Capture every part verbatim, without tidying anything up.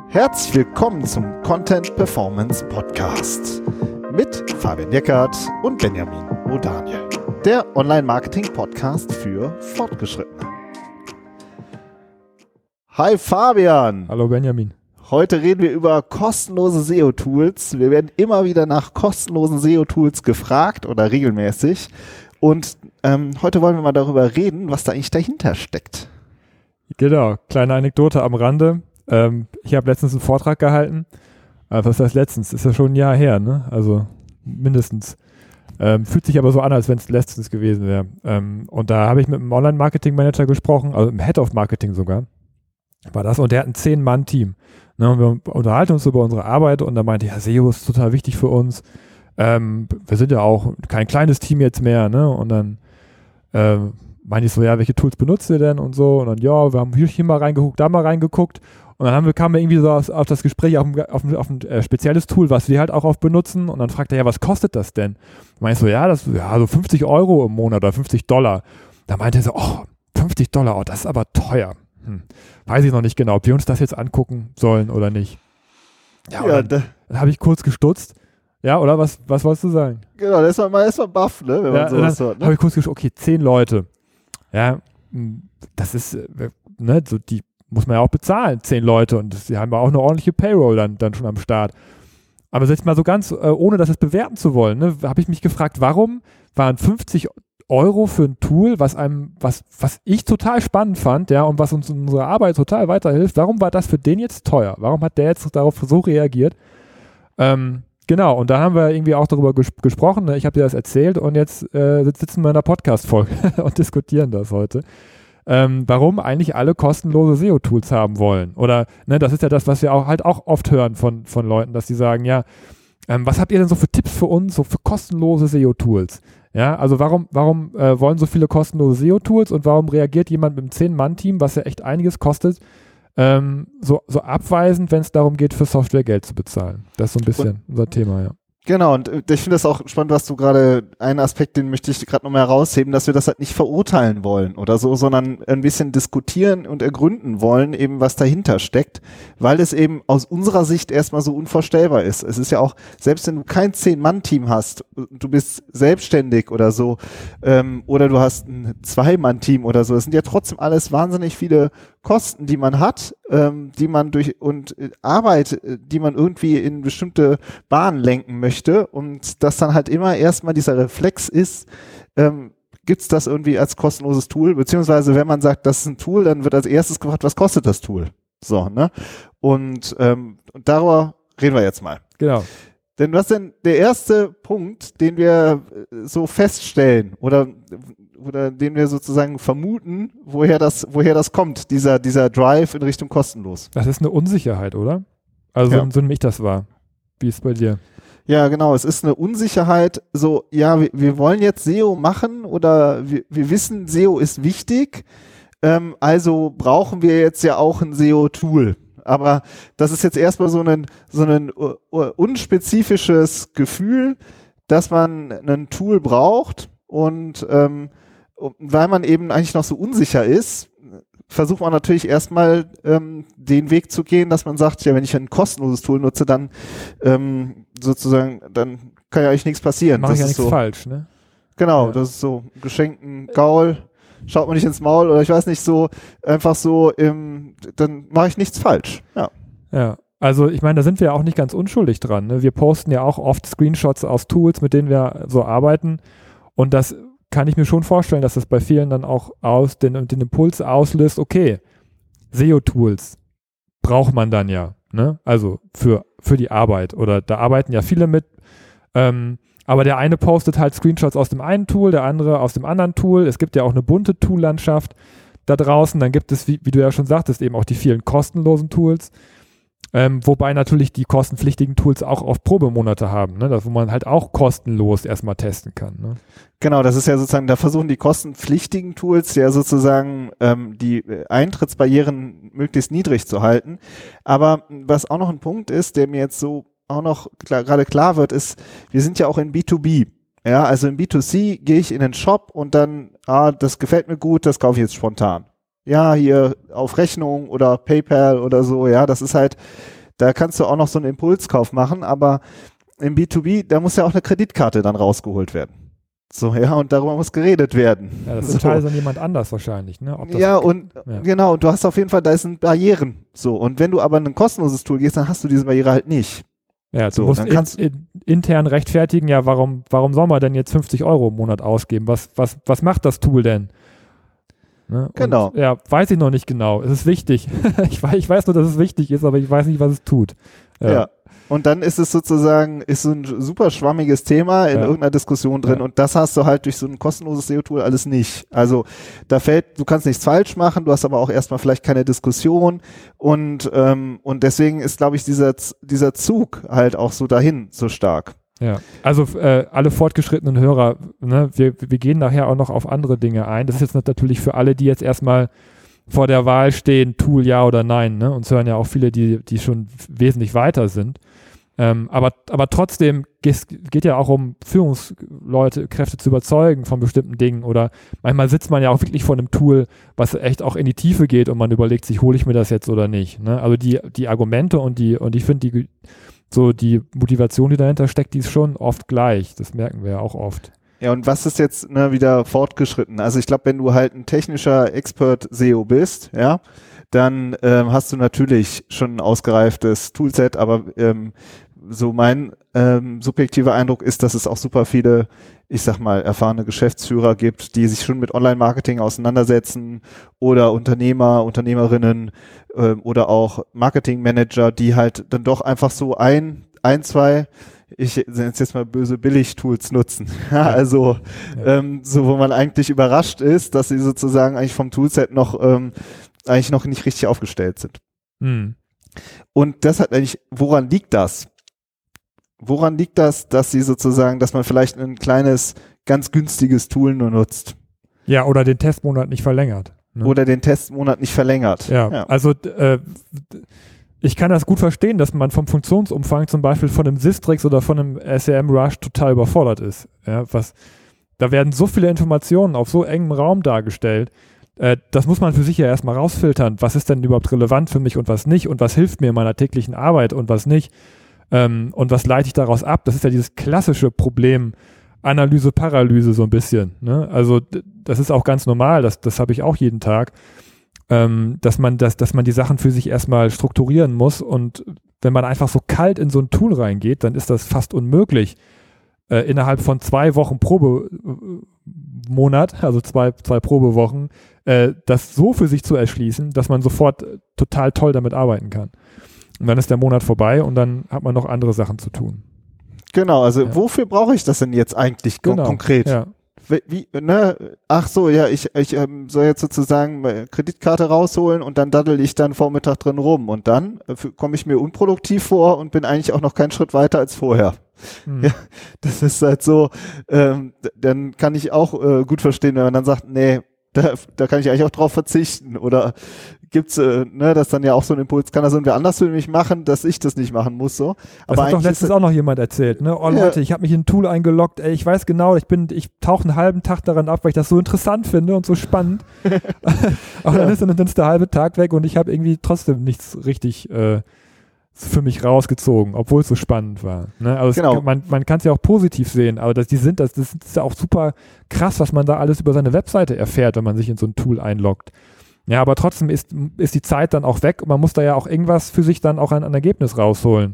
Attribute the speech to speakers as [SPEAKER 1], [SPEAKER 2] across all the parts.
[SPEAKER 1] Herzlich willkommen zum Content Performance Podcast mit Fabian Jeckert und Benjamin O'Daniel, der Online-Marketing-Podcast für Fortgeschrittene. Hi Fabian.
[SPEAKER 2] Hallo Benjamin.
[SPEAKER 1] Heute reden wir über kostenlose S E O-Tools. Wir werden immer wieder nach kostenlosen S E O-Tools gefragt oder regelmäßig. Und ähm, heute wollen wir mal darüber reden, was da eigentlich dahinter steckt.
[SPEAKER 2] Genau, kleine Anekdote am Rande. Ähm, ich habe letztens einen Vortrag gehalten. Äh, was heißt letztens? Ist ja schon ein Jahr her, ne? Also mindestens. Ähm, fühlt sich aber so an, als wenn es letztens gewesen wäre. Ähm, und da habe ich mit einem Online-Marketing-Manager gesprochen, also im Head of Marketing sogar. War das. Und der hat ein zehn-Mann-Team. Ne, und wir unterhalten uns über unsere Arbeit und da meinte ich, ja, S E O ist total wichtig für uns. Ähm, wir sind ja auch kein kleines Team jetzt mehr, ne? Und dann ähm, meinte ich so, ja, welche Tools benutzt ihr denn und so? Und dann, ja, wir haben hier, hier mal reingeguckt, da mal reingeguckt. Und dann haben wir, kamen wir irgendwie so auf, auf das Gespräch auf ein, auf ein, auf ein äh, spezielles Tool, was wir halt auch oft benutzen. Und dann fragt er, ja, was kostet das denn? Meinte ich so, ja, das ja, so fünfzig Euro im Monat oder fünfzig Dollar. Da meinte er so, oh, fünfzig Dollar, oh, das ist aber teuer. Hm. Weiß ich noch nicht genau, ob wir uns das jetzt angucken sollen oder nicht. Ja,
[SPEAKER 1] Ja,
[SPEAKER 2] dann, dann habe ich kurz gestutzt. Ja, oder was, was wolltest du sagen?
[SPEAKER 1] Genau, da ist man mal erstmal baff, ne, wenn
[SPEAKER 2] Ja,
[SPEAKER 1] man sowas
[SPEAKER 2] dann
[SPEAKER 1] hört. Ne?
[SPEAKER 2] habe ich kurz gestutzt, okay, zehn Leute. Ja, das ist, ne, so die muss man ja auch bezahlen, zehn Leute. Und sie haben ja auch eine ordentliche Payroll dann, dann schon am Start. Aber jetzt mal so ganz, ohne das jetzt bewerten zu wollen, ne, habe ich mich gefragt, warum waren fünfzig Euro für ein Tool, was einem, was, was ich total spannend fand, ja, und was uns in unserer Arbeit total weiterhilft, warum war das für den jetzt teuer? Warum hat der jetzt darauf so reagiert? Ähm, genau, und da haben wir irgendwie auch darüber ges- gesprochen, ne? Ich habe dir das erzählt und jetzt äh, sitzen wir in einer Podcast-Folge und diskutieren das heute. Ähm, warum eigentlich alle kostenlose S E O-Tools haben wollen. Oder, ne, das ist ja das, was wir auch halt auch oft hören von, von Leuten, dass die sagen, ja, ähm, was habt ihr denn so für Tipps für uns, so für kostenlose S E O-Tools? Ja, also warum, warum äh, wollen so viele kostenlose S E O-Tools und warum reagiert jemand mit einem zehn-Mann-Team, was ja echt einiges kostet, ähm, so, so abweisend, wenn es darum geht, für Software Geld zu bezahlen? Das ist so ein bisschen und, unser Thema, ja.
[SPEAKER 1] Genau, und ich finde das auch spannend, was du gerade, einen Aspekt, den möchte ich gerade nochmal herausheben, dass wir das halt nicht verurteilen wollen oder so, sondern ein bisschen diskutieren und ergründen wollen, eben was dahinter steckt, weil es eben aus unserer Sicht erstmal so unvorstellbar ist. Es ist ja auch, selbst wenn du kein Zehn-Mann-Team hast, du bist selbstständig oder so, ähm, oder du hast ein Zwei-Mann-Team oder so, es sind ja trotzdem alles wahnsinnig viele Kosten, die man hat, ähm, die man durch und äh, Arbeit, äh, die man irgendwie in bestimmte Bahnen lenken möchte und das dann halt immer erstmal dieser Reflex ist, ähm, gibt's das irgendwie als kostenloses Tool, beziehungsweise wenn man sagt, das ist ein Tool, dann wird als erstes gefragt, was kostet das Tool? So, ne? Und, ähm, und darüber reden wir jetzt mal.
[SPEAKER 2] Genau.
[SPEAKER 1] Denn was denn der erste Punkt, den wir so feststellen oder oder den wir sozusagen vermuten, woher das woher das kommt, dieser dieser Drive in Richtung kostenlos?
[SPEAKER 2] Das ist eine Unsicherheit, oder? Also
[SPEAKER 1] Ja.
[SPEAKER 2] so, so nehme ich das wahr. Wie ist es bei dir?
[SPEAKER 1] Ja, genau. Es ist eine Unsicherheit. So, ja, wir, wir wollen jetzt S E O machen oder wir, wir wissen, S E O ist wichtig. Ähm, also brauchen wir jetzt ja auch ein S E O-Tool. Aber das ist jetzt erstmal so ein, so ein uh, uh, unspezifisches Gefühl, dass man ein Tool braucht und ähm, weil man eben eigentlich noch so unsicher ist, versucht man natürlich erstmal ähm, den Weg zu gehen, dass man sagt, ja, wenn ich ein kostenloses Tool nutze, dann ähm, sozusagen, dann kann ja eigentlich nichts passieren.
[SPEAKER 2] Mache ich ja
[SPEAKER 1] ist
[SPEAKER 2] nichts
[SPEAKER 1] so,
[SPEAKER 2] falsch, ne?
[SPEAKER 1] Genau,
[SPEAKER 2] Ja.
[SPEAKER 1] das ist so geschenkten Gaul, schaut man nicht ins Maul oder ich weiß nicht, so einfach so, im, dann mache ich nichts falsch. Ja.
[SPEAKER 2] Ja, also ich meine, da sind wir ja auch nicht ganz unschuldig dran. Ne? Wir posten ja auch oft Screenshots aus Tools, mit denen wir so arbeiten und das kann ich mir schon vorstellen, dass das bei vielen dann auch aus den, den Impuls auslöst, okay, S E O-Tools braucht man dann ja, ne? Also für, für die Arbeit oder da arbeiten ja viele mit, ähm, aber der eine postet halt Screenshots aus dem einen Tool, der andere aus dem anderen Tool. Es gibt ja auch eine bunte Tool-Landschaft da draußen. Dann gibt es, wie, wie du ja schon sagtest, eben auch die vielen kostenlosen Tools. Ähm, wobei natürlich die kostenpflichtigen Tools auch oft Probemonate haben, ne? Das, wo man halt auch kostenlos erstmal testen kann. Ne?
[SPEAKER 1] Genau, das ist ja sozusagen, da versuchen die kostenpflichtigen Tools ja sozusagen ähm, die Eintrittsbarrieren möglichst niedrig zu halten. Aber was auch noch ein Punkt ist, der mir jetzt so auch noch klar, gerade klar wird, ist, wir sind ja auch in B zwei B. Ja, also in B zwei C gehe ich in den Shop und dann, ah, das gefällt mir gut, das kaufe ich jetzt spontan. Ja, hier auf Rechnung oder PayPal oder so, ja, das ist halt, Da kannst du auch noch so einen Impulskauf machen, aber im B zwei B, da muss ja auch eine Kreditkarte dann rausgeholt werden. So, ja, und darüber muss geredet werden.
[SPEAKER 2] Ja, das
[SPEAKER 1] so.
[SPEAKER 2] entscheidet dann jemand anders wahrscheinlich, ne? Ob das
[SPEAKER 1] ja, und
[SPEAKER 2] ja.
[SPEAKER 1] genau, und du hast auf jeden Fall, da sind Barrieren. So, und wenn du aber in ein kostenloses Tool gehst, dann hast du diese Barriere halt nicht.
[SPEAKER 2] Ja, du
[SPEAKER 1] so,
[SPEAKER 2] musst
[SPEAKER 1] dann
[SPEAKER 2] in,
[SPEAKER 1] kannst
[SPEAKER 2] in, intern rechtfertigen, ja, warum, warum soll man denn jetzt fünfzig Euro im Monat ausgeben? Was, was, was macht das Tool denn? Ne?
[SPEAKER 1] Genau.
[SPEAKER 2] Und, ja, weiß ich noch nicht genau. Es ist wichtig. ich, weiß, ich weiß nur, dass es wichtig ist, aber ich weiß nicht, was es tut.
[SPEAKER 1] Ja. ja. Und dann ist es sozusagen, ist so ein super schwammiges Thema in ja. irgendeiner Diskussion drin ja. und das hast du halt durch so ein kostenloses S E O-Tool alles nicht. Also da fällt, du kannst nichts falsch machen, du hast aber auch erstmal vielleicht keine Diskussion und, ähm, und deswegen ist, glaube ich, dieser, dieser Zug halt auch so dahin so stark.
[SPEAKER 2] Ja, also äh, alle fortgeschrittenen Hörer, ne, wir, wir gehen nachher auch noch auf andere Dinge ein. Das ist jetzt natürlich für alle, die jetzt erstmal vor der Wahl stehen, Tool ja oder nein, ne? Uns hören ja auch viele, die, die schon wesentlich weiter sind. Ähm, aber, aber trotzdem geht, geht ja auch um Führungsleute, Kräfte zu überzeugen von bestimmten Dingen oder manchmal sitzt man ja auch wirklich vor einem Tool, was echt auch in die Tiefe geht und man überlegt sich, hole ich mir das jetzt oder nicht, ne? Also die, die Argumente und die, und ich finde die, so die Motivation, die dahinter steckt, die ist schon oft gleich. Das merken wir ja auch oft.
[SPEAKER 1] Ja, und was ist jetzt ne, wieder fortgeschritten? Also ich glaube, wenn du halt ein technischer Expert-S E O bist, ja, dann ähm, hast du natürlich schon ein ausgereiftes Toolset, aber ähm, so mein ähm, subjektiver Eindruck ist, dass es auch super viele, ich sag mal, erfahrene Geschäftsführer gibt, die sich schon mit Online-Marketing auseinandersetzen oder Unternehmer, Unternehmerinnen äh, oder auch Marketing-Manager, die halt dann doch einfach so ein, ein, zwei, ich nenne es jetzt mal böse Billig-Tools nutzen. Ja, also ja. Ähm, so, wo man eigentlich überrascht ist, dass sie sozusagen eigentlich vom Toolset noch ähm, eigentlich noch nicht richtig aufgestellt sind.
[SPEAKER 2] Hm.
[SPEAKER 1] Und das hat eigentlich, woran liegt das? Woran liegt das, dass sie sozusagen, dass man vielleicht ein kleines, ganz günstiges Tool nur nutzt?
[SPEAKER 2] Ja, oder den Testmonat nicht verlängert.
[SPEAKER 1] Ne? Oder den Testmonat nicht verlängert.
[SPEAKER 2] Ja, ja. also äh, ich kann das gut verstehen, dass man vom Funktionsumfang zum Beispiel von einem Sistrix oder von einem S E M Rush total überfordert ist. Ja, was, da werden so viele Informationen auf so engem Raum dargestellt. Äh, das muss man für sich ja erstmal rausfiltern. Was ist denn überhaupt relevant für mich und was nicht? Und was hilft mir in meiner täglichen Arbeit und was nicht? Ähm, und was leite ich daraus ab? Das ist ja dieses klassische Problem Analyse, Paralyse so ein bisschen. Ne? Also d- das ist auch ganz normal, das, das habe ich auch jeden Tag, ähm, dass man das, dass man die Sachen für sich erstmal strukturieren muss und wenn man einfach so kalt in so ein Tool reingeht, dann ist das fast unmöglich, äh, innerhalb von zwei Wochen Probemonat, also zwei, zwei Probewochen, äh, das so für sich zu erschließen, dass man sofort äh, total toll damit arbeiten kann. Und dann ist der Monat vorbei und dann hat man noch andere Sachen zu tun.
[SPEAKER 1] Genau, also
[SPEAKER 2] ja.
[SPEAKER 1] wofür brauche ich das denn jetzt eigentlich kon-
[SPEAKER 2] genau.
[SPEAKER 1] konkret?
[SPEAKER 2] Ja.
[SPEAKER 1] Wie, ne? Ach so, ja, ich, ich ähm, soll jetzt sozusagen meine Kreditkarte rausholen und dann daddel ich dann Vormittag drin rum und dann äh, komme ich mir unproduktiv vor und bin eigentlich auch noch keinen Schritt weiter als vorher. Hm. Ja, das ist halt so, ähm, d- dann kann ich auch äh, gut verstehen, wenn man dann sagt, nee, da, da kann ich eigentlich auch drauf verzichten oder gibt's, äh, ne, das dann ja auch so ein Impuls, kann das irgendwie anders für mich machen, dass ich das nicht machen muss, so.
[SPEAKER 2] Das
[SPEAKER 1] Aber
[SPEAKER 2] hat doch letztens auch noch jemand erzählt, ne? Oh
[SPEAKER 1] Ja.
[SPEAKER 2] Leute, ich habe mich in ein Tool eingeloggt, ey, ich weiß genau, ich bin, ich tauche einen halben Tag daran ab, weil ich das so interessant finde und so spannend. Aber
[SPEAKER 1] Ja.
[SPEAKER 2] dann ist dann ist der halbe Tag weg und ich habe irgendwie trotzdem nichts richtig äh, für mich rausgezogen, obwohl es so spannend war. Ne? Also es,
[SPEAKER 1] Genau.
[SPEAKER 2] man, man kann es ja auch positiv sehen, aber das, die sind, das, das ist ja auch super krass, was man da alles über seine Webseite erfährt, wenn man sich in so ein Tool einloggt. Ja, aber trotzdem ist, ist die Zeit dann auch weg und man muss da ja auch irgendwas für sich dann auch ein, ein Ergebnis rausholen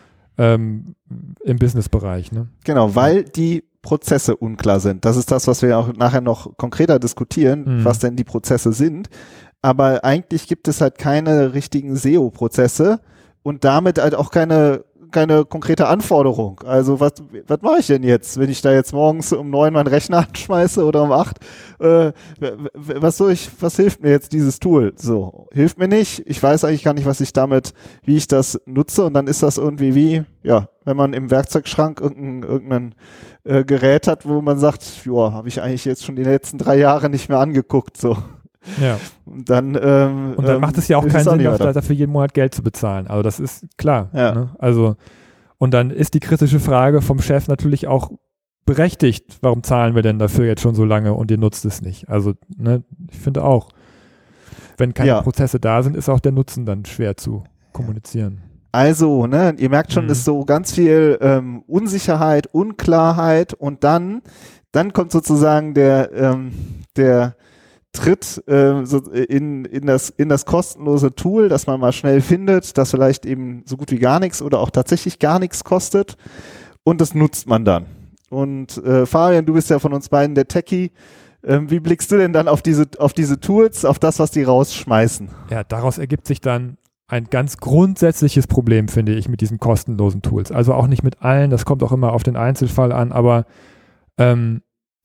[SPEAKER 2] ähm, im Businessbereich. Ne?
[SPEAKER 1] Genau, weil die Prozesse unklar sind. Das ist das, was wir auch nachher noch konkreter diskutieren,
[SPEAKER 2] Mhm.
[SPEAKER 1] was denn die Prozesse sind. Aber eigentlich gibt es halt keine richtigen S E O-Prozesse und damit halt auch keine keine konkrete Anforderung. Also was was mache ich denn jetzt, wenn ich da jetzt morgens um neun meinen Rechner anschmeiße oder um acht? Äh, w- w- was soll ich, was hilft mir jetzt dieses Tool? So, hilft mir nicht. Ich weiß eigentlich gar nicht, was ich damit, wie ich das nutze und dann ist das irgendwie wie, ja, wenn man im Werkzeugschrank irgendein, irgendein äh, Gerät hat, wo man sagt, ja, habe ich eigentlich jetzt schon die letzten drei Jahre nicht mehr angeguckt, so.
[SPEAKER 2] Ja.
[SPEAKER 1] Und dann, ähm,
[SPEAKER 2] Und dann
[SPEAKER 1] ähm,
[SPEAKER 2] macht es ja auch
[SPEAKER 1] ist
[SPEAKER 2] keinen
[SPEAKER 1] auch
[SPEAKER 2] Sinn,
[SPEAKER 1] nicht
[SPEAKER 2] dafür,
[SPEAKER 1] weiter.
[SPEAKER 2] dafür jeden Monat Geld zu bezahlen. Also das ist klar.
[SPEAKER 1] Ja.
[SPEAKER 2] Ne? Also, und dann ist die kritische Frage vom Chef natürlich auch berechtigt, warum zahlen wir denn dafür jetzt schon so lange und ihr nutzt es nicht? Also, ne, ich finde auch, wenn keine
[SPEAKER 1] Ja.
[SPEAKER 2] Prozesse da sind, ist auch der Nutzen dann schwer zu kommunizieren.
[SPEAKER 1] Also, ne, ihr merkt schon,
[SPEAKER 2] Mhm.
[SPEAKER 1] ist so ganz viel ähm, Unsicherheit, Unklarheit und dann, dann kommt sozusagen der, ähm, der Tritt äh, so in, in, das, in das kostenlose Tool, das man mal schnell findet, das vielleicht eben so gut wie gar nichts oder auch tatsächlich gar nichts kostet und das nutzt man dann. Und äh, Fabian, du bist ja von uns beiden der Techie. Ähm, wie blickst du denn dann auf diese, auf diese Tools, auf das, was die rausschmeißen?
[SPEAKER 2] Ja, daraus ergibt sich dann ein ganz grundsätzliches Problem, finde ich, mit diesen kostenlosen Tools. Also auch nicht mit allen, das kommt auch immer auf den Einzelfall an, aber ähm,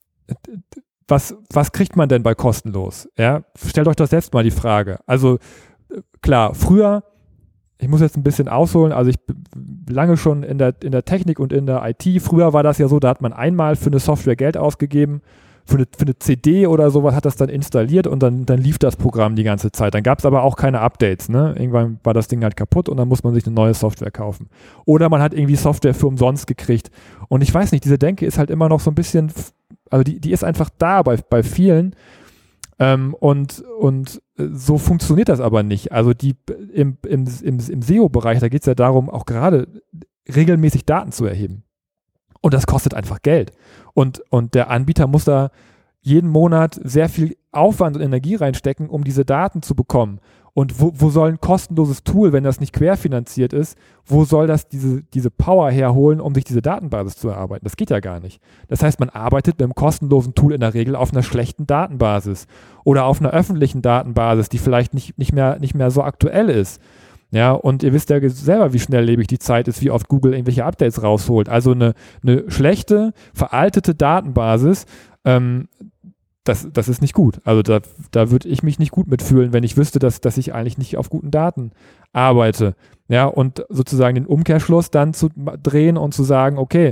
[SPEAKER 2] was, was kriegt man denn bei kostenlos? Ja, stellt euch doch selbst mal die Frage. Also klar, früher, ich muss jetzt ein bisschen ausholen, also ich bin lange schon in der, in der Technik und in der I T, früher war das ja so, da hat man einmal für eine Software Geld ausgegeben, für eine, für eine C D oder sowas hat das dann installiert und dann, dann lief das Programm die ganze Zeit. Dann gab es aber auch keine Updates, ne? Irgendwann war das Ding halt kaputt und dann muss man sich eine neue Software kaufen. Oder man hat irgendwie Software für umsonst gekriegt. Und ich weiß nicht, diese Denke ist halt immer noch so ein bisschen, also die, die ist einfach da bei, bei vielen. Ähm, und, und so funktioniert das aber nicht. Also die im, im, im, im S E O-Bereich, da geht es ja darum, auch gerade regelmäßig Daten zu erheben. Und das kostet einfach Geld. Und, und der Anbieter muss da jeden Monat sehr viel Aufwand und Energie reinstecken, um diese Daten zu bekommen. Und wo, wo soll ein kostenloses Tool, wenn das nicht querfinanziert ist, wo soll das diese, diese Power herholen, um sich diese Datenbasis zu erarbeiten? Das geht ja gar nicht. Das heißt, man arbeitet mit einem kostenlosen Tool in der Regel auf einer schlechten Datenbasis oder auf einer öffentlichen Datenbasis, die vielleicht nicht, nicht, mehr, nicht mehr so aktuell ist. Ja, und ihr wisst ja selber, wie schnelllebig die Zeit ist, wie oft Google irgendwelche Updates rausholt. Also eine, eine schlechte, veraltete Datenbasis, ähm, das, das ist nicht gut. Also da, da würde ich mich nicht gut mitfühlen, wenn ich wüsste, dass, dass ich eigentlich nicht auf guten Daten arbeite. Ja, und sozusagen den Umkehrschluss dann zu drehen und zu sagen, okay,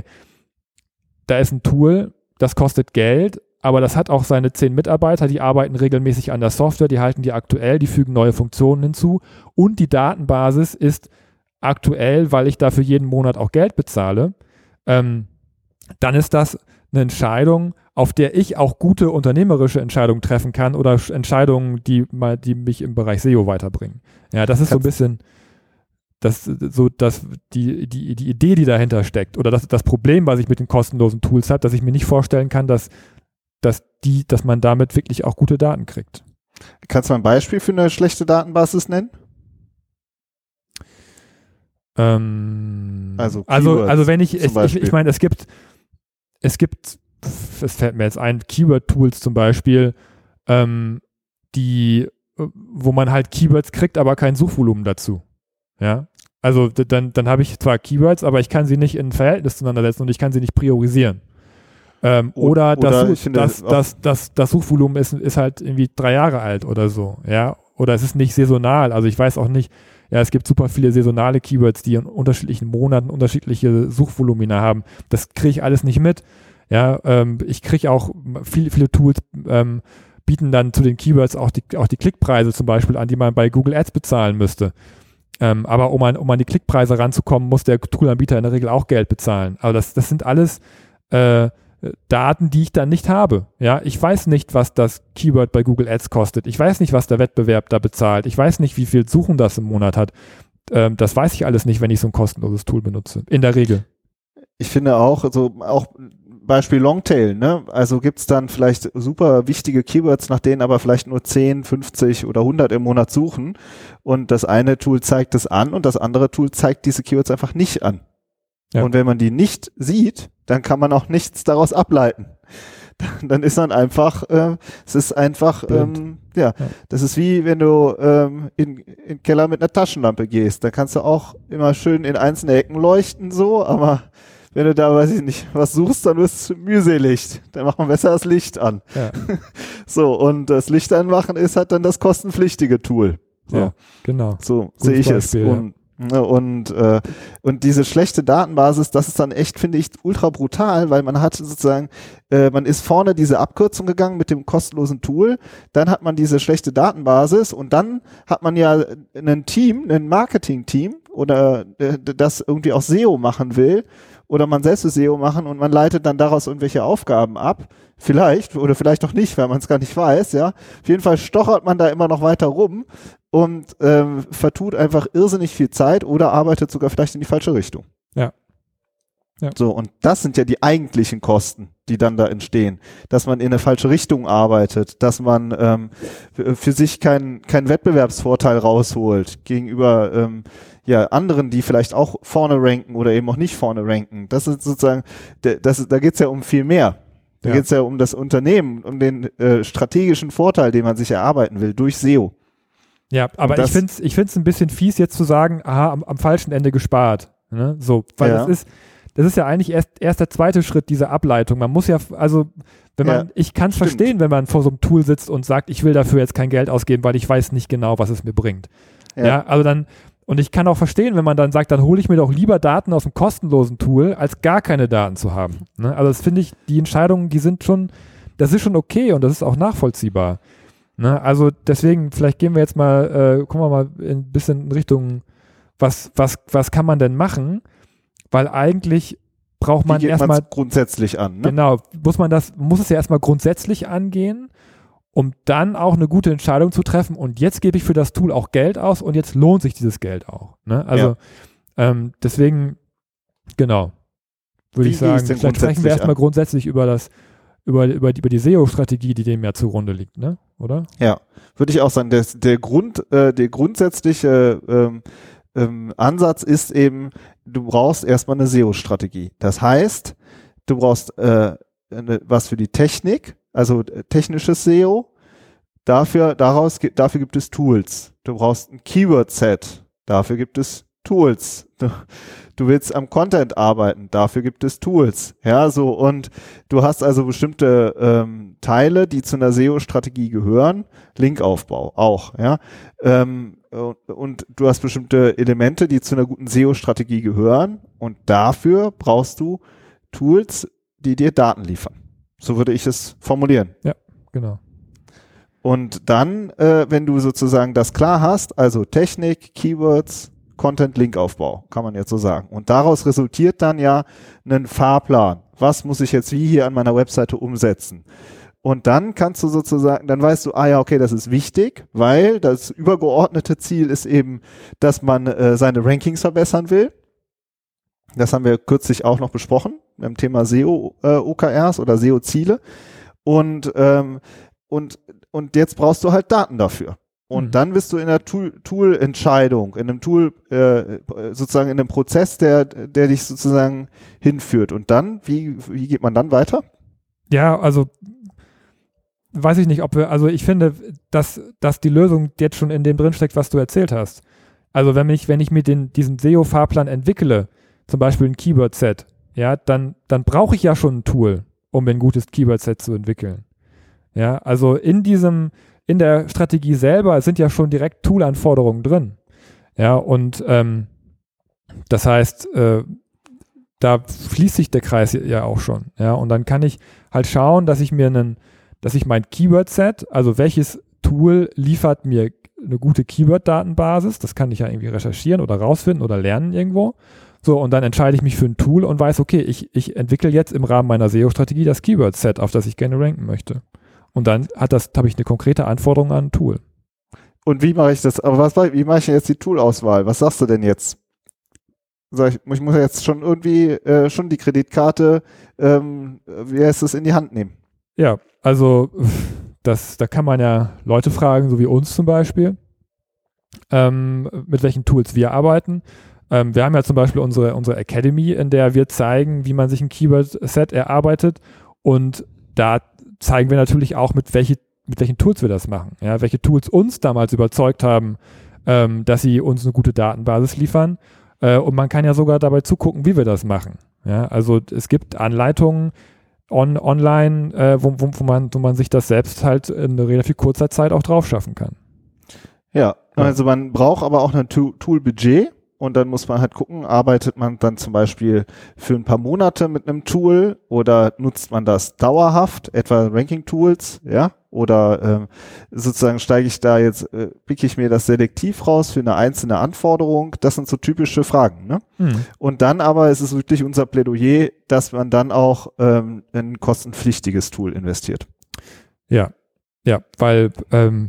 [SPEAKER 2] da ist ein Tool, das kostet Geld, aber das hat auch seine zehn Mitarbeiter, die arbeiten regelmäßig an der Software, die halten die aktuell, die fügen neue Funktionen hinzu und die Datenbasis ist aktuell, weil ich dafür jeden Monat auch Geld bezahle. Ähm, dann ist das eine Entscheidung, auf der ich auch gute unternehmerische Entscheidungen treffen kann oder Entscheidungen, die, mal, die mich im Bereich S E O weiterbringen. Ja, das ist so ein bisschen das, so, das, die, die, die Idee, die dahinter steckt oder das, das Problem, was ich mit den kostenlosen Tools habe, dass ich mir nicht vorstellen kann, dass dass die, dass man damit wirklich auch gute Daten kriegt.
[SPEAKER 1] Kannst du mal ein Beispiel für eine schlechte Datenbasis nennen?
[SPEAKER 2] Ähm,
[SPEAKER 1] also,
[SPEAKER 2] also, also wenn ich, ich, ich, ich meine, es gibt, es gibt, es fällt mir jetzt ein, Keyword-Tools zum Beispiel, ähm, die, wo man halt Keywords kriegt, aber kein Suchvolumen dazu. Ja, also dann, dann habe ich zwar Keywords, aber ich kann sie nicht in ein Verhältnis zueinander setzen und ich kann sie nicht priorisieren. Ähm, oder
[SPEAKER 1] oder
[SPEAKER 2] das,
[SPEAKER 1] finde,
[SPEAKER 2] das, das, das, das Suchvolumen ist, ist halt irgendwie drei Jahre alt oder so, ja. Oder es ist nicht saisonal. Also ich weiß auch nicht, ja, es gibt super viele saisonale Keywords, die in unterschiedlichen Monaten unterschiedliche Suchvolumina haben. Das kriege ich alles nicht mit. Ja, ähm, ich kriege auch, viele, viele Tools ähm, bieten dann zu den Keywords auch die, auch die Klickpreise zum Beispiel an, die man bei Google Ads bezahlen müsste. Ähm, aber um an, um an die Klickpreise ranzukommen, muss der Toolanbieter in der Regel auch Geld bezahlen. Also das, das sind alles äh, Daten, die ich dann nicht habe. Ja, ich weiß nicht, was das Keyword bei Google Ads kostet. Ich weiß nicht, was der Wettbewerb da bezahlt. Ich weiß nicht, wie viel Suchen das im Monat hat. Ähm, das weiß ich alles nicht, wenn ich so ein kostenloses Tool benutze. In der Regel.
[SPEAKER 1] Ich finde auch, also auch Beispiel Longtail, ne? Also gibt's dann vielleicht super wichtige Keywords, nach denen aber vielleicht nur zehn, fünfzig oder hundert im Monat suchen und das eine Tool zeigt es an und das andere Tool zeigt diese Keywords einfach nicht an. Ja. Und wenn man die nicht sieht, dann kann man auch nichts daraus ableiten. Dann ist man einfach, äh, es ist einfach, ähm, ja, ja, das ist wie wenn du ähm, in, in den Keller mit einer Taschenlampe gehst. Da kannst du auch immer schön in einzelne Ecken leuchten, so, aber wenn du da, weiß ich nicht, was suchst, dann wirst du mühselig. Dann macht man besser das Licht an. Ja. So, und das Licht anmachen ist halt dann das kostenpflichtige Tool. So. Ja,
[SPEAKER 2] genau.
[SPEAKER 1] So sehe ich es.
[SPEAKER 2] Ja.
[SPEAKER 1] Und Und, äh, und diese schlechte Datenbasis, das ist dann echt, finde ich, ultra brutal, weil man hat sozusagen, äh, man ist vorne diese Abkürzung gegangen mit dem kostenlosen Tool, dann hat man diese schlechte Datenbasis und dann hat man ja ein Team, ein Marketing-Team oder äh, das irgendwie auch S E O machen will oder man selbst S E O machen und man leitet dann daraus irgendwelche Aufgaben ab. Vielleicht oder vielleicht auch nicht, weil man es gar nicht weiß, ja. Auf jeden Fall stochert man da immer noch weiter rum und ähm, vertut einfach irrsinnig viel Zeit oder arbeitet sogar vielleicht in die falsche Richtung.
[SPEAKER 2] Ja. Ja.
[SPEAKER 1] So, und das sind ja die eigentlichen Kosten, die dann da entstehen. Dass man in eine falsche Richtung arbeitet, dass man ähm, für sich keinen keinen Wettbewerbsvorteil rausholt gegenüber ähm, ja anderen, die vielleicht auch vorne ranken oder eben auch nicht vorne ranken. Das ist sozusagen, das, da geht's ja um viel mehr. Da
[SPEAKER 2] Ja.
[SPEAKER 1] geht's ja um das Unternehmen, um den äh, strategischen Vorteil, den man sich erarbeiten will durch S E O.
[SPEAKER 2] Ja, aber
[SPEAKER 1] das,
[SPEAKER 2] ich finde es ich find's ein bisschen fies, jetzt zu sagen, aha, am, am falschen Ende gespart. Ne? So, weil
[SPEAKER 1] Ja.
[SPEAKER 2] das ist, das ist ja eigentlich erst, erst der zweite Schritt dieser Ableitung. Man muss ja, also, wenn man,
[SPEAKER 1] Ja,
[SPEAKER 2] ich kann es
[SPEAKER 1] stimmt.
[SPEAKER 2] verstehen, wenn man vor so einem Tool sitzt und sagt, ich will dafür jetzt kein Geld ausgeben, weil ich weiß nicht genau, was es mir bringt. Ja,
[SPEAKER 1] Ja.
[SPEAKER 2] also dann, und ich kann auch verstehen, wenn man dann sagt, dann hole ich mir doch lieber Daten aus dem kostenlosen Tool, als gar keine Daten zu haben. Ne? Also das finde ich, die Entscheidungen, die sind schon, das ist schon okay und das ist auch nachvollziehbar. Ne? Also deswegen, vielleicht gehen wir jetzt mal, äh, kommen wir mal ein bisschen in Richtung, was, was, was kann man denn machen? Weil eigentlich braucht man
[SPEAKER 1] Wie geht
[SPEAKER 2] erstmal,
[SPEAKER 1] man's grundsätzlich an, ne?
[SPEAKER 2] genau, muss man das, muss es ja erstmal grundsätzlich angehen, um dann auch eine gute Entscheidung zu treffen. Und jetzt gebe ich für das Tool auch Geld aus und jetzt lohnt sich dieses Geld auch. Ne? Also ähm, deswegen, genau, würde
[SPEAKER 1] Wie
[SPEAKER 2] ich
[SPEAKER 1] gehe ich's
[SPEAKER 2] sagen,
[SPEAKER 1] denn
[SPEAKER 2] vielleicht sprechen wir
[SPEAKER 1] grundsätzlich
[SPEAKER 2] erstmal
[SPEAKER 1] an?
[SPEAKER 2] grundsätzlich über das, über, über die, über die S E O-Strategie, die dem ja zugrunde liegt, ne? Oder?
[SPEAKER 1] Ja, würde ich auch sagen. Der, der Grund, äh, der grundsätzliche ähm, ähm, Ansatz ist eben, du brauchst erstmal eine S E O-Strategie. Das heißt, du brauchst äh, eine, was für die Technik, also äh, technisches S E O. Dafür, daraus, gi- dafür gibt es Tools. Du brauchst ein Keyword-Set. Dafür gibt es Tools. Du, du willst am Content arbeiten. Dafür gibt es Tools. Ja, so, und du hast also bestimmte ähm, Teile, die zu einer S E O-Strategie gehören. Linkaufbau auch, ja. Ähm, und, und du hast bestimmte Elemente, die zu einer guten S E O-Strategie gehören. Und dafür brauchst du Tools, die dir Daten liefern. So würde ich es formulieren.
[SPEAKER 2] Genau.
[SPEAKER 1] Und dann, äh, wenn du sozusagen das klar hast, also Technik, Keywords, Content, Linkaufbau, kann man jetzt so sagen. Und daraus resultiert dann ja ein Fahrplan. Was muss ich jetzt wie hier an meiner Webseite umsetzen? Und dann kannst du sozusagen, dann weißt du, ah ja, okay, das ist wichtig, weil das übergeordnete Ziel ist eben, dass man äh, seine Rankings verbessern will. Das haben wir kürzlich auch noch besprochen, beim Thema S E O äh, O K Rs oder S E O-Ziele. Und, ähm, und, und jetzt brauchst du halt Daten dafür. Und
[SPEAKER 2] Mhm.
[SPEAKER 1] dann bist du in der Tool- Tool-Entscheidung, in einem Tool, äh, sozusagen in einem Prozess, der, der dich sozusagen hinführt. Und dann, wie, wie geht man dann weiter?
[SPEAKER 2] Ja, also weiß ich nicht, ob wir, also ich finde, dass, dass die Lösung jetzt schon in dem drin steckt, was du erzählt hast. Also wenn ich, wenn ich mir den, diesen S E O-Fahrplan entwickle, zum Beispiel ein Keyword-Set, ja, dann, dann brauche ich ja schon ein Tool, um ein gutes Keyword-Set zu entwickeln. Ja, also in diesem, in der Strategie selber sind ja schon direkt Tool-Anforderungen drin. Ja, und ähm, das heißt, äh, da schließt sich der Kreis ja auch schon. Ja, und dann kann ich halt schauen, dass ich mir einen, dass ich mein Keyword-Set, also welches Tool liefert mir eine gute Keyword-Datenbasis, das kann ich ja irgendwie recherchieren oder rausfinden oder lernen irgendwo. So, und dann entscheide ich mich für ein Tool und weiß, okay, ich, ich entwickle jetzt im Rahmen meiner S E O-Strategie das Keyword-Set, auf das ich gerne ranken möchte. Und dann hat das, habe ich eine konkrete Anforderung an ein Tool.
[SPEAKER 1] Und wie mache ich das? Aber was, wie mache ich denn jetzt die Tool-Auswahl? Was sagst du denn jetzt? Sag ich, ich muss ja jetzt schon irgendwie äh, schon die Kreditkarte, ähm, wie heißt es, in die Hand nehmen.
[SPEAKER 2] Ja, also das, da kann man ja Leute fragen, so wie uns zum Beispiel, ähm, mit welchen Tools wir arbeiten. Ähm, wir haben ja zum Beispiel unsere, unsere Academy, in der wir zeigen, wie man sich ein Keyword-Set erarbeitet, und da zeigen wir natürlich auch, mit, welche, mit welchen Tools wir das machen. Ja, welche Tools uns damals überzeugt haben, ähm, dass sie uns eine gute Datenbasis liefern. Äh, und man kann ja sogar dabei zugucken, wie wir das machen. Ja, also es gibt Anleitungen on, online, äh, wo, wo, wo, man, wo man sich das selbst halt in relativ kurzer Zeit auch drauf schaffen kann.
[SPEAKER 1] Ja,
[SPEAKER 2] Ja.
[SPEAKER 1] also man braucht aber auch ein Tu- Tool-Budget. Und dann muss man halt gucken, arbeitet man dann zum Beispiel für ein paar Monate mit einem Tool oder nutzt man das dauerhaft, etwa Ranking-Tools, ja? Oder ähm, sozusagen steige ich da jetzt, äh, picke ich mir das selektiv raus für eine einzelne Anforderung? Das sind so typische Fragen, ne?
[SPEAKER 2] Hm.
[SPEAKER 1] Und dann aber ist es wirklich unser Plädoyer, dass man dann auch ähm, in ein kostenpflichtiges Tool investiert.
[SPEAKER 2] Ja, ja, weil ähm,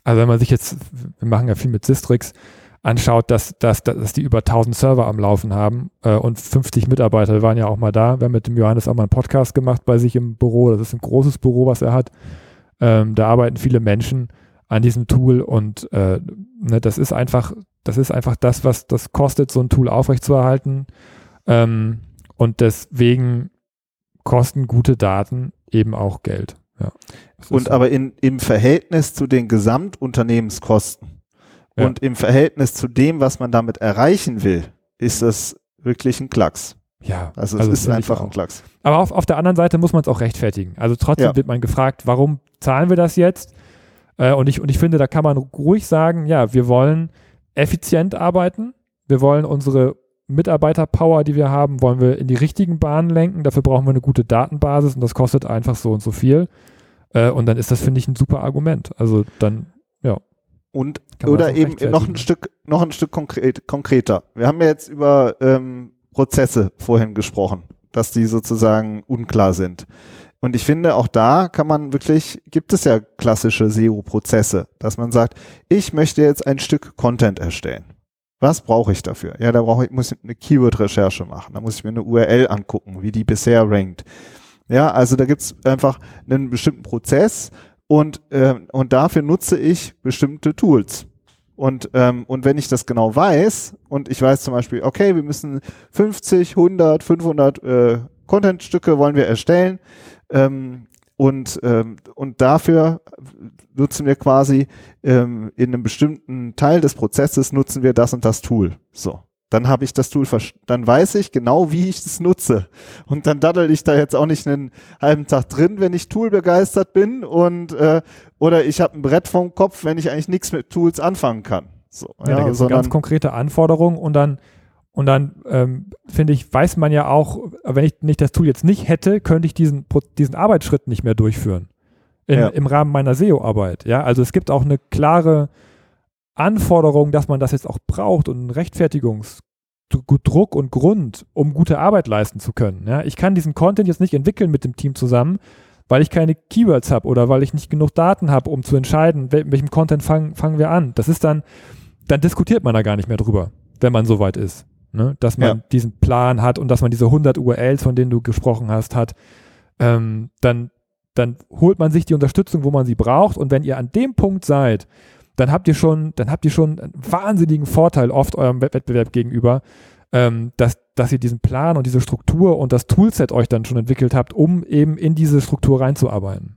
[SPEAKER 2] also wenn man sich jetzt, wir machen ja viel mit Sistrix, anschaut, dass, dass, dass die über tausend Server am Laufen haben äh, und fünfzig Mitarbeiter, wir waren ja auch mal da, wir haben mit dem Johannes auch mal einen Podcast gemacht bei sich im Büro, das ist ein großes Büro, was er hat, ähm, da arbeiten viele Menschen an diesem Tool und äh, ne, das ist einfach, das ist einfach das, was das kostet, so ein Tool aufrechtzuerhalten ähm, und deswegen kosten gute Daten eben auch Geld. Ja,
[SPEAKER 1] und
[SPEAKER 2] so.
[SPEAKER 1] Aber in, im Verhältnis zu den Gesamtunternehmenskosten
[SPEAKER 2] Ja.
[SPEAKER 1] und im Verhältnis zu dem, was man damit erreichen will, ist das wirklich ein Klacks.
[SPEAKER 2] Ja,
[SPEAKER 1] Also es
[SPEAKER 2] also
[SPEAKER 1] ist
[SPEAKER 2] finde ich
[SPEAKER 1] einfach
[SPEAKER 2] auch.
[SPEAKER 1] ein Klacks.
[SPEAKER 2] Aber auf, auf der anderen Seite muss man es auch rechtfertigen. Also trotzdem
[SPEAKER 1] Ja.
[SPEAKER 2] wird man gefragt, warum zahlen wir das jetzt? Äh, und, ich, und ich finde, da kann man ruhig sagen, ja, wir wollen effizient arbeiten, wir wollen unsere Mitarbeiterpower, die wir haben, wollen wir in die richtigen Bahnen lenken, dafür brauchen wir eine gute Datenbasis und das kostet einfach so und so viel. Äh, und dann ist das, finde ich, ein super Argument. Also dann, ja.
[SPEAKER 1] Und
[SPEAKER 2] Kann man das
[SPEAKER 1] oder
[SPEAKER 2] auch
[SPEAKER 1] eben noch
[SPEAKER 2] rechtfertigen.
[SPEAKER 1] ein Stück, noch ein Stück konkret, konkreter. Wir haben ja jetzt über ähm, Prozesse vorhin gesprochen, dass die sozusagen unklar sind. Und ich finde, auch da kann man wirklich, gibt es ja klassische S E O-Prozesse, dass man sagt, ich möchte jetzt ein Stück Content erstellen. Was brauche ich dafür? Ja, da brauche ich, muss ich eine Keyword-Recherche machen. Da muss ich mir eine U R L angucken, wie die bisher rankt. Ja, also da gibt es einfach einen bestimmten Prozess und, äh, und dafür nutze ich bestimmte Tools. Und, ähm, und wenn ich das genau weiß und ich weiß zum Beispiel, okay, wir müssen fünfzig, hundert, fünfhundert äh, Content-Stücke wollen wir erstellen, ähm, und, ähm, und dafür nutzen wir quasi ähm, in einem bestimmten Teil des Prozesses nutzen wir das und das Tool. So. Dann habe ich das Tool, dann weiß ich genau, wie ich es nutze. Und dann daddel ich da jetzt auch nicht einen halben Tag drin, wenn ich Tool begeistert bin und äh, oder ich habe ein Brett vorm Kopf, wenn ich eigentlich nichts mit Tools anfangen kann. So,
[SPEAKER 2] Ja,
[SPEAKER 1] ja,
[SPEAKER 2] da gibt es
[SPEAKER 1] sondern,
[SPEAKER 2] ganz konkrete Anforderungen und dann, und dann ähm, finde ich, weiß man ja auch, wenn ich nicht das Tool jetzt nicht hätte, könnte ich diesen, diesen Arbeitsschritt nicht mehr durchführen. In,
[SPEAKER 1] Ja.
[SPEAKER 2] Im Rahmen meiner S E O-Arbeit. Ja, also es gibt auch eine klare Anforderung, dass man das jetzt auch braucht und einen Rechtfertigungsdruck und Grund, um gute Arbeit leisten zu können. Ja, ich kann diesen Content jetzt nicht entwickeln mit dem Team zusammen, weil ich keine Keywords habe oder weil ich nicht genug Daten habe, um zu entscheiden, wel welchem Content fangen fangen wir an. Das ist dann, dann diskutiert man da gar nicht mehr drüber, wenn man so weit ist. Ne? Dass man
[SPEAKER 1] Ja.
[SPEAKER 2] diesen Plan hat und dass man diese hundert U R Ls, von denen du gesprochen hast, hat, ähm, dann, dann holt man sich die Unterstützung, wo man sie braucht und wenn ihr an dem Punkt seid, dann habt ihr schon, dann habt ihr schon einen wahnsinnigen Vorteil oft eurem Wettbewerb gegenüber, ähm, dass, dass ihr diesen Plan und diese Struktur und das Toolset euch dann schon entwickelt habt, um eben in diese Struktur reinzuarbeiten.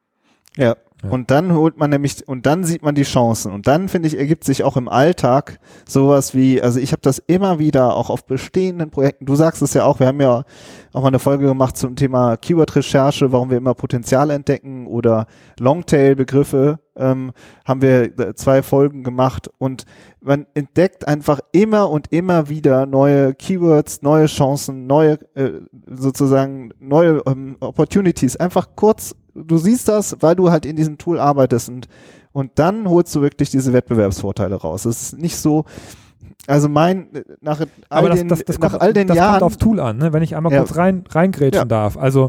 [SPEAKER 1] ja.
[SPEAKER 2] Ja.
[SPEAKER 1] Und dann holt man nämlich, und dann sieht man die Chancen. Und dann, finde ich, ergibt sich auch im Alltag sowas wie, also ich habe das immer wieder auch auf bestehenden Projekten, du sagst es ja auch, wir haben ja auch mal eine Folge gemacht zum Thema Keyword-Recherche, warum wir immer Potenzial entdecken oder Longtail-Begriffe, ähm, haben wir zwei Folgen gemacht und man entdeckt einfach immer und immer wieder neue Keywords, neue Chancen, neue äh, sozusagen neue ähm, Opportunities, einfach kurz. Du siehst das, weil du halt in diesem Tool arbeitest und, und dann holst du wirklich diese Wettbewerbsvorteile raus. Es ist nicht so, also mein, nach all
[SPEAKER 2] Aber das,
[SPEAKER 1] den,
[SPEAKER 2] das, das,
[SPEAKER 1] nach
[SPEAKER 2] kommt,
[SPEAKER 1] all den
[SPEAKER 2] das
[SPEAKER 1] Jahren.
[SPEAKER 2] kommt aufs Tool an, ne? Wenn ich einmal
[SPEAKER 1] Ja.
[SPEAKER 2] kurz rein, reingrätschen
[SPEAKER 1] Ja.
[SPEAKER 2] darf. Also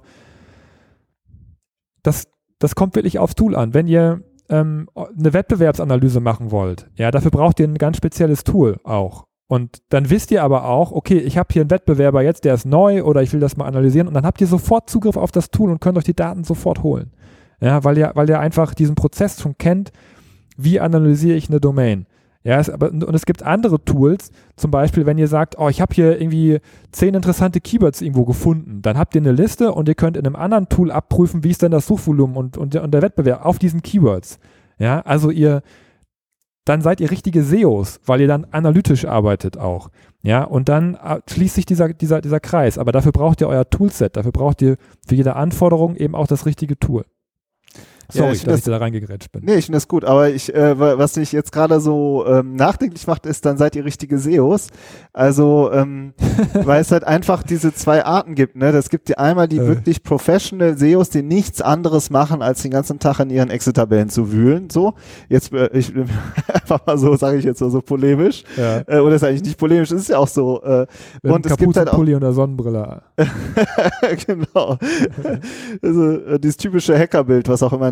[SPEAKER 2] das, das kommt wirklich aufs Tool an. Wenn ihr ähm, eine Wettbewerbsanalyse machen wollt, ja, dafür braucht ihr ein ganz spezielles Tool auch. Und dann wisst ihr aber auch, okay, ich habe hier einen Wettbewerber jetzt, der ist neu oder ich will das mal analysieren und dann habt ihr sofort Zugriff auf das Tool und könnt euch die Daten sofort holen. Ja, weil ihr, weil ihr einfach diesen Prozess schon kennt, wie analysiere ich eine Domain. Ja, es, aber, und es gibt andere Tools, zum Beispiel, wenn ihr sagt, oh, ich habe hier irgendwie zehn interessante Keywords irgendwo gefunden, dann habt ihr eine Liste und ihr könnt in einem anderen Tool abprüfen, wie ist denn das Suchvolumen und, und, und der Wettbewerb auf diesen Keywords. Ja, also ihr, dann seid ihr richtige S E Os, weil ihr dann analytisch arbeitet auch. Ja, und dann äh, schließt sich dieser, dieser, dieser Kreis. Aber dafür braucht ihr euer Toolset, dafür braucht ihr für jede Anforderung eben auch das richtige Tool. Sorry,
[SPEAKER 1] Ja, ich
[SPEAKER 2] dass
[SPEAKER 1] find
[SPEAKER 2] ich da reingegrätscht bin.
[SPEAKER 1] Nee, ich finde das gut, aber ich, äh, wa- was mich jetzt gerade so ähm, nachdenklich macht, ist, dann seid ihr richtige S E Os. Also, ähm, weil es halt einfach diese zwei Arten gibt, ne? Das gibt die einmal die
[SPEAKER 2] Äh.
[SPEAKER 1] wirklich professional S E Os, die nichts anderes machen, als den ganzen Tag in ihren Excel-Tabellen zu wühlen. So, jetzt, äh, ich einfach mal so, sage ich jetzt so, so polemisch.
[SPEAKER 2] Ja.
[SPEAKER 1] Äh, oder ist eigentlich nicht polemisch, es ist ja auch so. Äh,
[SPEAKER 2] Mit
[SPEAKER 1] und es gibt halt auch
[SPEAKER 2] Kapuzenpulli und der Sonnenbrille.
[SPEAKER 1] genau. Also äh, dieses typische Hackerbild, was auch immer in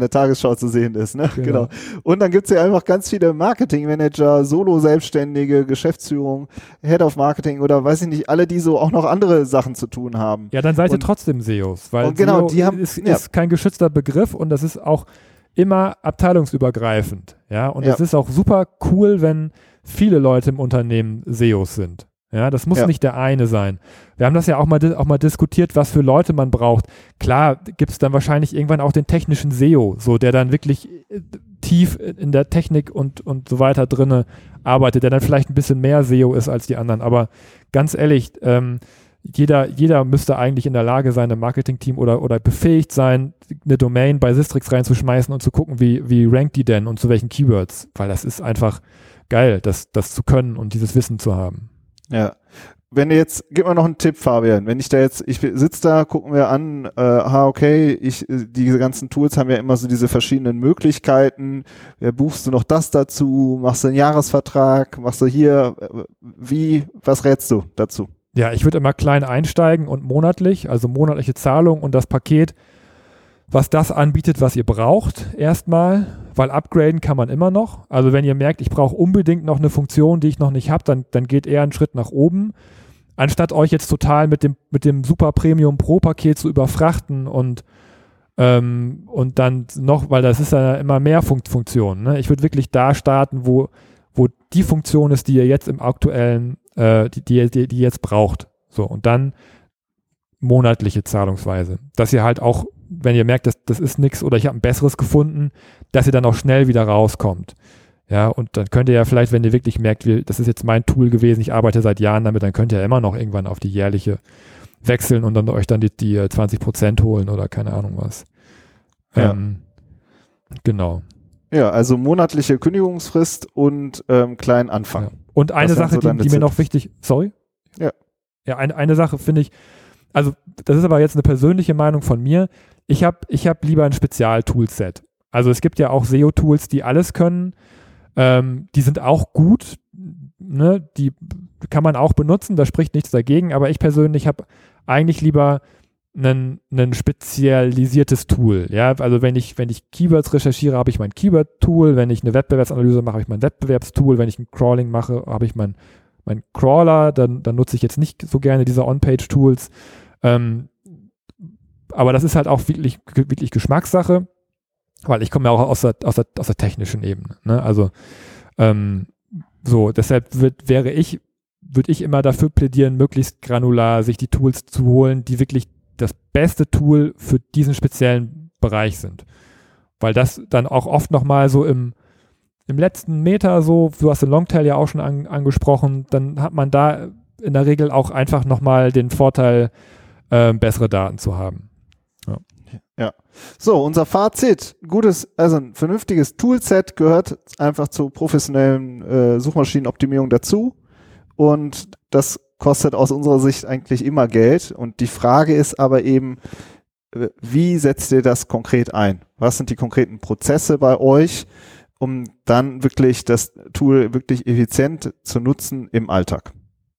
[SPEAKER 1] der Tagesschau zu sehen ist. Ne?
[SPEAKER 2] Genau.
[SPEAKER 1] Genau. Und dann gibt's ja einfach ganz viele Marketingmanager, Solo-Selbstständige, Geschäftsführung, Head of Marketing oder weiß ich nicht, alle, die so auch noch andere Sachen zu tun haben.
[SPEAKER 2] Ja, dann seid ihr
[SPEAKER 1] Und-
[SPEAKER 2] trotzdem S E Os, weil
[SPEAKER 1] und genau,
[SPEAKER 2] S E O
[SPEAKER 1] die haben-
[SPEAKER 2] ist,
[SPEAKER 1] ja.
[SPEAKER 2] ist kein geschützter Begriff und das ist auch immer abteilungsübergreifend. Ja, und es
[SPEAKER 1] Ja.
[SPEAKER 2] ist auch super cool, wenn viele Leute im Unternehmen S E Os sind. Ja, das muss
[SPEAKER 1] Ja.
[SPEAKER 2] nicht der eine sein. Wir haben das ja auch mal, di- auch mal diskutiert, was für Leute man braucht. Klar gibt es dann wahrscheinlich irgendwann auch den technischen S E O, so der dann wirklich äh, tief in der Technik und, und so weiter drinne arbeitet, der dann vielleicht ein bisschen mehr S E O ist als die anderen. Aber ganz ehrlich, ähm, jeder, jeder müsste eigentlich in der Lage sein, ein Marketing-Team oder, oder befähigt sein, eine Domain bei Sistrix reinzuschmeißen und zu gucken, wie, wie rankt die denn und zu welchen Keywords. Weil das ist einfach geil, das, das zu können und dieses Wissen zu haben.
[SPEAKER 1] Ja. Wenn du jetzt, gib mal noch einen Tipp, Fabian. Wenn ich da jetzt, ich sitze da, gucken wir an, äh, ha, okay, ich, äh, diese ganzen Tools haben ja immer so diese verschiedenen Möglichkeiten. Ja, buchst du noch das dazu? Machst du einen Jahresvertrag? Machst du hier, äh, wie, was rätst du dazu?
[SPEAKER 2] Ja, ich würde immer klein einsteigen und monatlich, also monatliche Zahlung und das Paket, was das anbietet, was ihr braucht, erstmal, weil upgraden kann man immer noch. Also wenn ihr merkt, ich brauche unbedingt noch eine Funktion, die ich noch nicht habe, dann, dann geht eher einen Schritt nach oben, anstatt euch jetzt total mit dem, mit dem Super Premium Pro Paket zu überfrachten und, ähm, und dann noch, weil das ist ja immer mehr Fun- Funktionen. Ne? Ich würde wirklich da starten, wo, wo die Funktion ist, die ihr jetzt im aktuellen, äh, die, die, die, die ihr jetzt braucht. So, und dann monatliche Zahlungsweise. Dass ihr halt auch, wenn ihr merkt, das, das ist nichts oder ich habe ein besseres gefunden, dass ihr dann auch schnell wieder rauskommt. Ja, und dann könnt ihr ja vielleicht, wenn ihr wirklich merkt, wie, das ist jetzt mein Tool gewesen, ich arbeite seit Jahren damit, dann könnt ihr ja immer noch irgendwann auf die jährliche wechseln und dann euch dann die, die zwanzig Prozent holen oder keine Ahnung was.
[SPEAKER 1] Ja.
[SPEAKER 2] Ähm, genau.
[SPEAKER 1] Ja, also monatliche Kündigungsfrist und ähm, kleinen Anfang.
[SPEAKER 2] Ja. Und eine
[SPEAKER 1] Das wären
[SPEAKER 2] Sache,
[SPEAKER 1] so
[SPEAKER 2] die,
[SPEAKER 1] deine
[SPEAKER 2] die mir noch
[SPEAKER 1] Tipps.
[SPEAKER 2] wichtig, sorry?
[SPEAKER 1] Ja.
[SPEAKER 2] Ja, eine, eine Sache finde ich, also das ist aber jetzt eine persönliche Meinung von mir, ich habe ich hab lieber ein Spezial-Toolset. Also es gibt ja auch S E O-Tools, die alles können, ähm, die sind auch gut, ne? Die kann man auch benutzen, da spricht nichts dagegen, aber ich persönlich habe eigentlich lieber ein, ein spezialisiertes Tool. Ja, also wenn ich, wenn ich Keywords recherchiere, habe ich mein Keyword-Tool, wenn ich eine Wettbewerbsanalyse mache, habe ich mein Wettbewerbstool, wenn ich ein Crawling mache, habe ich mein, mein Crawler, dann, dann nutze ich jetzt nicht so gerne diese On-Page-Tools. Ähm, aber das ist halt auch wirklich, wirklich Geschmackssache, weil ich komme ja auch aus der, aus der, aus der technischen Ebene. Ne? Also ähm, so, deshalb wird, wäre ich, würde ich immer dafür plädieren, möglichst granular sich die Tools zu holen, die wirklich das beste Tool für diesen speziellen Bereich sind. Weil das dann auch oft nochmal so im, im letzten Meter so, du hast den Longtail ja auch schon an, angesprochen, dann hat man da in der Regel auch einfach nochmal den Vorteil, äh, bessere Daten zu haben. Ja.
[SPEAKER 1] Ja. So, unser Fazit. Gutes, also ein vernünftiges Toolset gehört einfach zur professionellen äh, Suchmaschinenoptimierung dazu. Und das kostet aus unserer Sicht eigentlich immer Geld. Und die Frage ist aber eben, äh, wie setzt ihr das konkret ein? Was sind die konkreten Prozesse bei euch, um dann wirklich das Tool wirklich effizient zu nutzen im Alltag?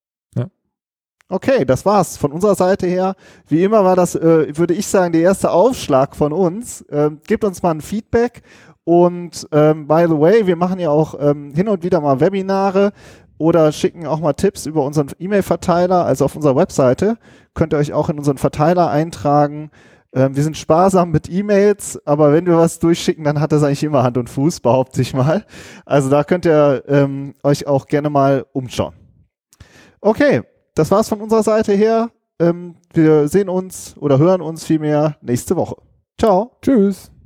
[SPEAKER 1] Okay, das war's von unserer Seite her. Wie immer war das, äh, würde ich sagen, der erste Aufschlag von uns. Ähm, gebt uns mal ein Feedback und ähm, by the way, wir machen ja auch ähm, hin und wieder mal Webinare oder schicken auch mal Tipps über unseren E-Mail-Verteiler, also auf unserer Webseite. Könnt ihr euch auch in unseren Verteiler eintragen. Ähm, wir sind sparsam mit E-Mails, aber wenn wir was durchschicken, dann hat das eigentlich immer Hand und Fuß, behaupte ich mal. Also da könnt ihr ähm, euch auch gerne mal umschauen. Okay. Das war's von unserer Seite her. Ähm, wir sehen uns oder hören uns vielmehr nächste Woche. Ciao.
[SPEAKER 2] Tschüss.